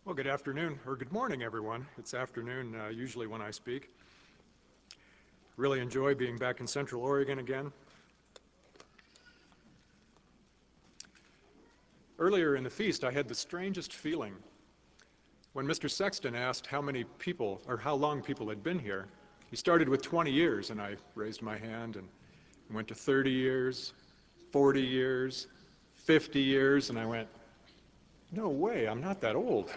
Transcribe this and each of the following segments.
Well, good afternoon, or good morning, everyone. It's afternoon usually when I speak. Really enjoy being back in Central Oregon again. Earlier in the feast, I had the strangest feeling. When Mr. Sexton asked how many people, or how long people had been here, he started with 20 years, and I raised my hand and went to 30 years, 40 years, 50 years, and I went, no way, I'm not that old.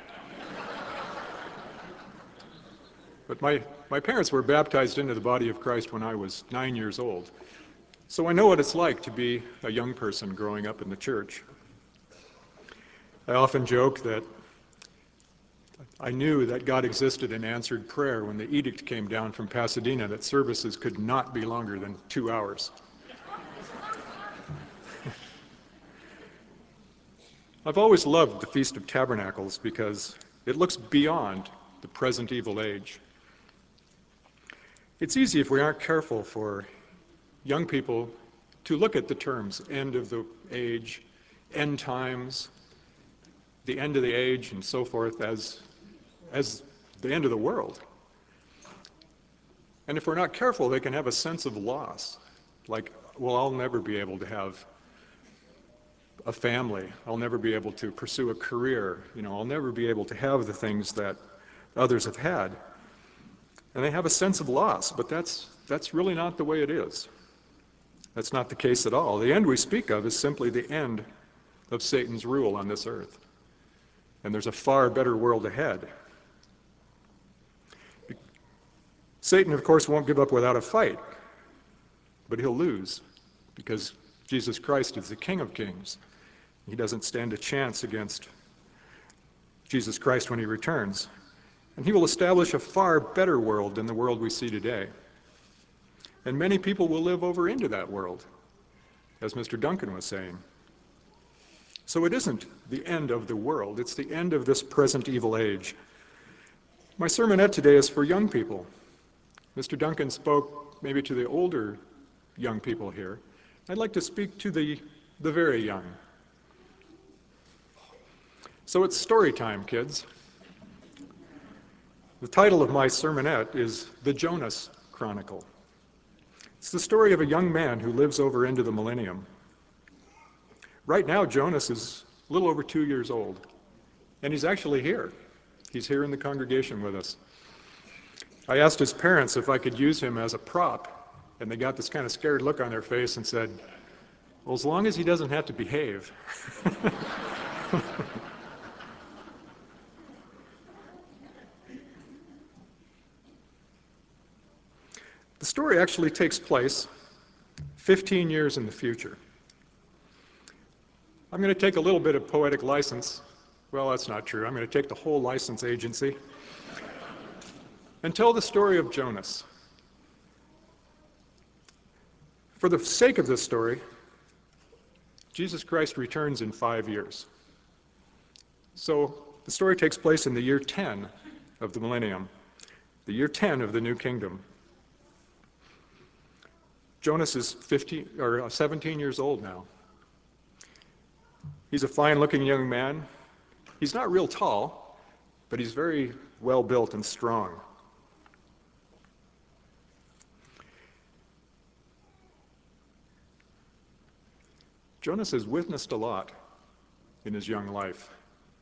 But my parents were baptized into the body of Christ when I was 9 years old. So I know what it's like to be a young person growing up in the church. I often joke that I knew that God existed and answered prayer when the edict came down from Pasadena that services could not be longer than 2 hours. I've always loved the Feast of Tabernacles because it looks beyond the present evil age. It's easy if we aren't careful for young people to look at the terms end of the age, end times, the end of the age, and so forth as the end of the world. And if we're not careful, they can have a sense of loss. Like, well, I'll never be able to have a family. I'll never be able to pursue a career. I'll never be able to have the things that others have had. And they have a sense of loss, but that's really not the way it is. That's not the case at all. The end we speak of is simply the end of Satan's rule on this earth. And there's a far better world ahead. Satan, of course, won't give up without a fight, but he'll lose because Jesus Christ is the King of Kings. He doesn't stand a chance against Jesus Christ when he returns. And he will establish a far better world than the world we see today. And many people will live over into that world, as Mr. Duncan was saying. So it isn't the end of the world, it's the end of this present evil age. My sermonette today is for young people. Mr. Duncan spoke maybe to the older young people here. I'd like to speak to the very young. So it's story time, kids. The title of my sermonette is The Jonas Chronicle. It's the story of a young man who lives over into the millennium. Right now, Jonas is a little over 2 years old, and he's actually here. He's here in the congregation with us. I asked his parents if I could use him as a prop, and they got this kind of scared look on their face and said, well, as long as he doesn't have to behave. The story actually takes place 15 years in the future. I'm going to take a little bit of poetic license. Well, that's not true. I'm going to take the whole license agency and tell the story of Jonas. For the sake of this story, Jesus Christ returns in 5 years. So the story takes place in the year 10 of the millennium, the year 10 of the new kingdom. Jonas is 17 years old now. He's a fine-looking young man. He's not real tall, but he's very well-built and strong. Jonas has witnessed a lot in his young life.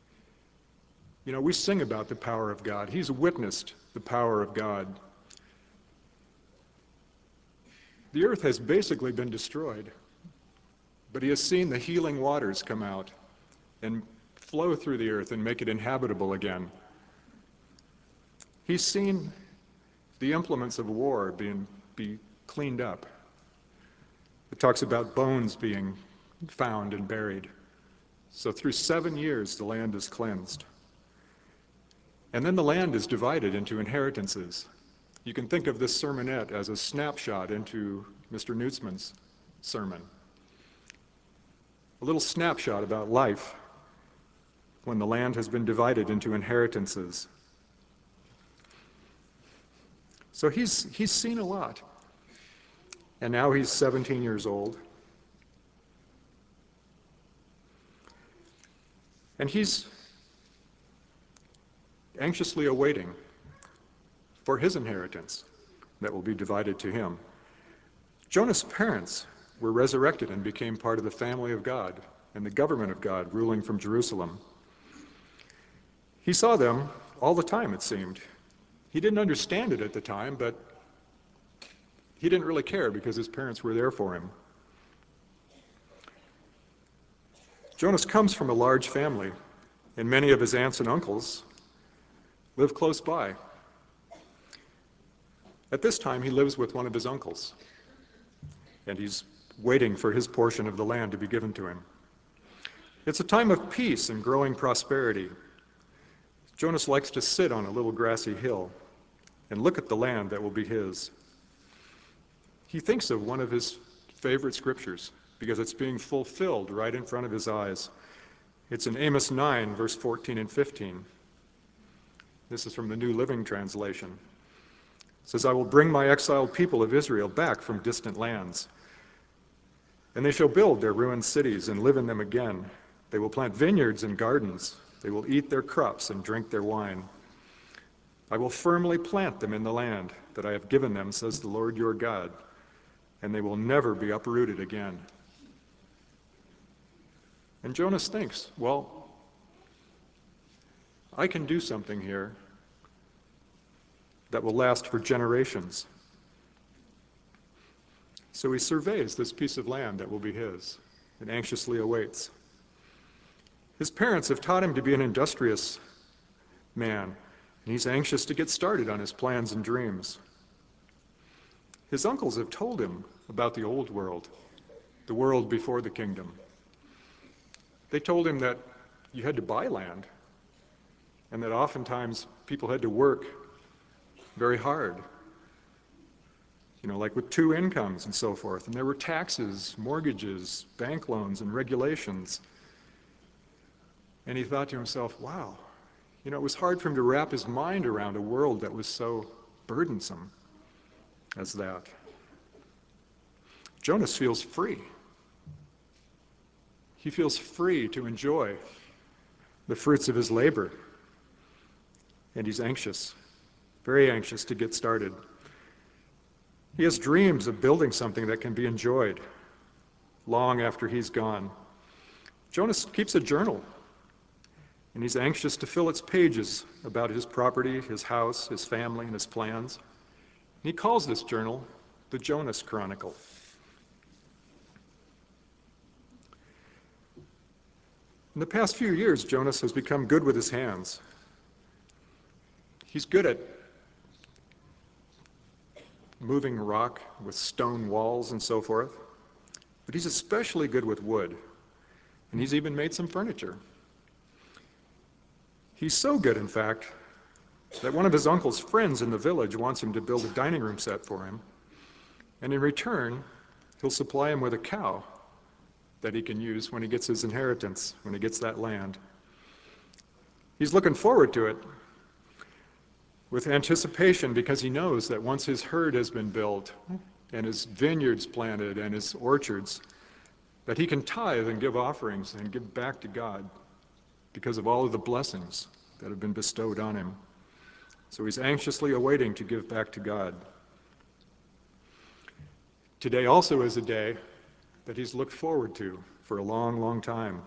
We sing about the power of God. He's witnessed the power of God. The earth has basically been destroyed, but he has seen the healing waters come out and flow through the earth and make it inhabitable again. He's seen the implements of war be cleaned up. It talks about bones being found and buried. So through 7 years, the land is cleansed. And then the land is divided into inheritances. You can think of this sermonette as a snapshot into Mr. Nutzman's sermon. A little snapshot about life when the land has been divided into inheritances. So he's seen a lot. And now he's 17 years old. And he's anxiously awaiting for his inheritance that will be divided to him. Jonah's parents were resurrected and became part of the family of God and the government of God, ruling from Jerusalem. He saw them all the time, it seemed. He didn't understand it at the time, but he didn't really care because his parents were there for him. Jonas comes from a large family, and many of his aunts and uncles live close by. At this time, he lives with one of his uncles, and he's waiting for his portion of the land to be given to him. It's a time of peace and growing prosperity. Jonas likes to sit on a little grassy hill and look at the land that will be his. He thinks of one of his favorite scriptures because it's being fulfilled right in front of his eyes. It's in Amos 9, verse 14 and 15. This is from the New Living Translation. It says, "I will bring my exiled people of Israel back from distant lands, and they shall build their ruined cities and live in them again. They will plant vineyards and gardens. They will eat their crops and drink their wine. I will firmly plant them in the land that I have given them, says the Lord your God, and they will never be uprooted again." And Jonas thinks, well, I can do something here that will last for generations. So he surveys this piece of land that will be his and anxiously awaits. His parents have taught him to be an industrious man, and he's anxious to get started on his plans and dreams. His uncles have told him about the old world, the world before the kingdom. They told him that you had to buy land, and that oftentimes people had to work very hard, like with 2 incomes and so forth. And there were taxes, mortgages, bank loans, and regulations. And he thought to himself, wow, it was hard for him to wrap his mind around a world that was so burdensome as that. Jonas feels free. He feels free to enjoy the fruits of his labor. And he's anxious, very anxious to get started. He has dreams of building something that can be enjoyed long after he's gone. Jonas keeps a journal, and he's anxious to fill its pages about his property, his house, his family, and his plans. He calls this journal the Jonas Chronicle. In the past few years, Jonas has become good with his hands. He's good at moving rock with stone walls and so forth, but he's especially good with wood, and he's even made some furniture. He's so good, in fact, that one of his uncle's friends in the village wants him to build a dining room set for him, and in return, he'll supply him with a cow that he can use when he gets his inheritance, when he gets that land. He's looking forward to it with anticipation because he knows that once his herd has been built and his vineyards planted and his orchards, that he can tithe and give offerings and give back to God because of all of the blessings that have been bestowed on him. So he's anxiously awaiting to give back to God. Today also is a day that he's looked forward to for a long, long time.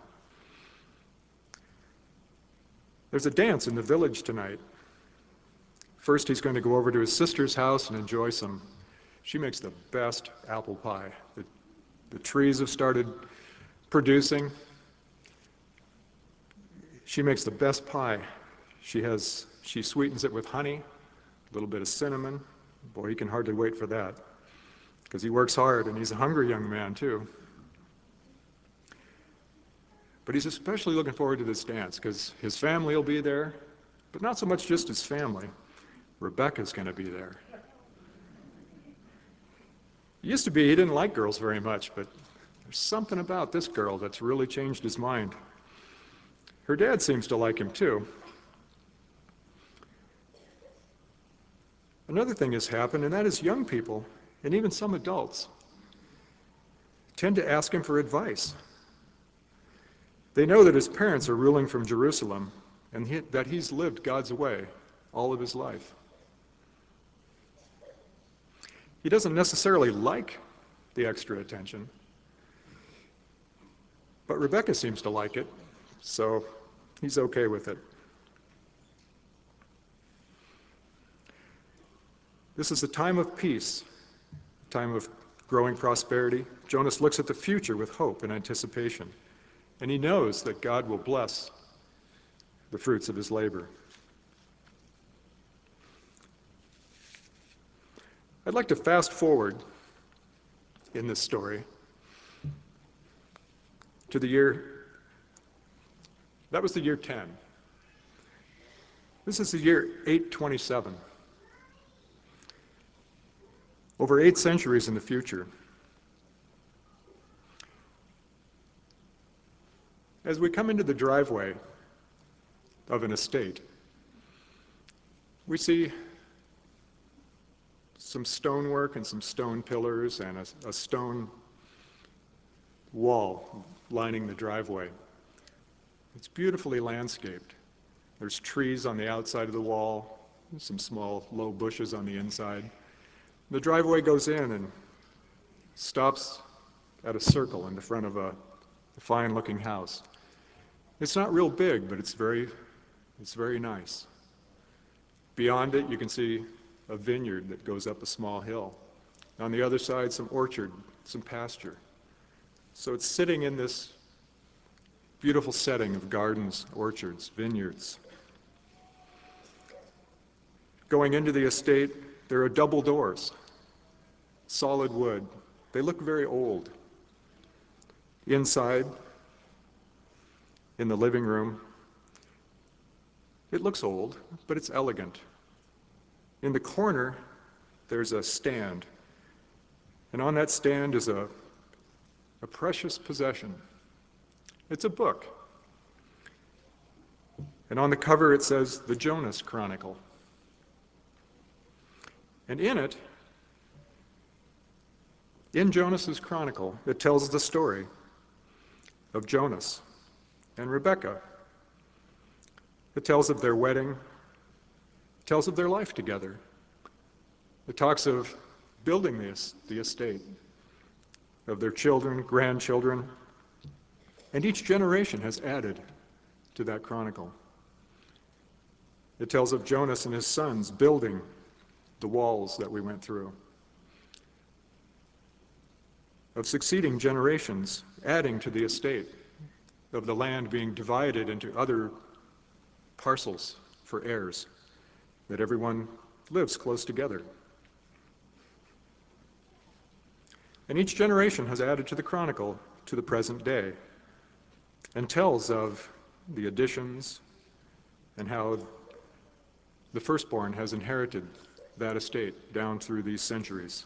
There's a dance in the village tonight. First, he's going to go over to his sister's house and enjoy some. She makes the best apple pie. The trees have started producing. She makes the best pie. She sweetens it with honey, a little bit of cinnamon. Boy, he can hardly wait for that because he works hard and he's a hungry young man too. But he's especially looking forward to this dance because his family will be there, but not so much just his family. Rebecca's going to be there. It used to be he didn't like girls very much, but there's something about this girl that's really changed his mind. Her dad seems to like him too. Another thing has happened, and that is young people, and even some adults, tend to ask him for advice. They know that his parents are ruling from Jerusalem, and that he's lived God's way all of his life. He doesn't necessarily like the extra attention, but Rebecca seems to like it, so he's okay with it. This is a time of peace, a time of growing prosperity. Jonas looks at the future with hope and anticipation, and he knows that God will bless the fruits of his labor. I'd like to fast forward in this story to the year, that was the year 10. This is the year 827. Over 8 centuries in the future. As we come into the driveway of an estate, we see some stonework and some stone pillars and a stone wall lining the driveway. It's beautifully landscaped. There's trees on the outside of the wall, some small low bushes on the inside. The driveway goes in and stops at a circle in the front of a fine-looking house. It's not real big, but it's very nice. Beyond it, you can see a vineyard that goes up a small hill. On the other side, some orchard, some pasture. So it's sitting in this beautiful setting of gardens, orchards, vineyards. Going into the estate, there are double doors, solid wood. They look very old. Inside, in the living room, it looks old, but it's elegant. In the corner, there's a stand, and on that stand is a precious possession. It's a book. And on the cover it says, The Jonas Chronicle. And in Jonas's chronicle, it tells the story of Jonas and Rebecca. It tells of their wedding. It tells of their life together. It talks of building the estate, of their children, grandchildren, and each generation has added to that chronicle. It tells of Jonas and his sons building the walls that we went through, of succeeding generations adding to the estate, of the land being divided into other parcels for heirs, that everyone lives close together. And each generation has added to the chronicle to the present day and tells of the additions and how the firstborn has inherited that estate down through these centuries.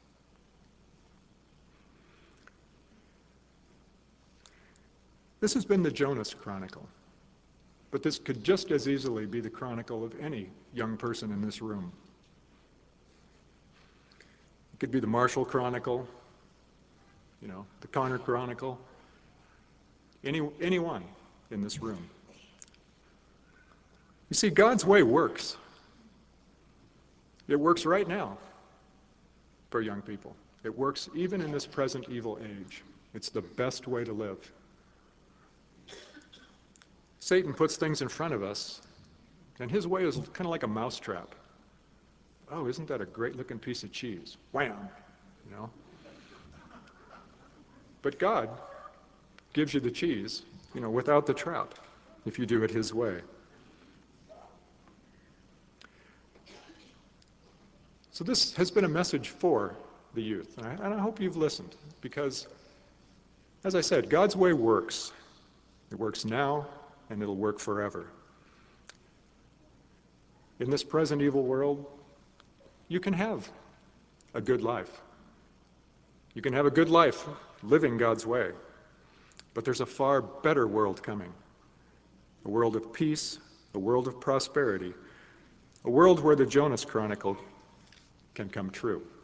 This has been the Jonas Chronicle, but this could just as easily be the chronicle of any young person in this room. It could be the Marshall Chronicle, the Connor Chronicle, anyone in this room. You see, God's way works. It works right now for young people. It works even in this present evil age. It's the best way to live. Satan puts things in front of us, and his way is kind of like a mousetrap. Oh, isn't that a great-looking piece of cheese? Wham! But God gives you the cheese, without the trap, if you do it his way. So this has been a message for the youth, and I hope you've listened, because, as I said, God's way works. It works now, and it'll work forever. In this present evil world, you can have a good life. You can have a good life living God's way. But there's a far better world coming. A world of peace, a world of prosperity, a world where the Jonas Chronicle can come true.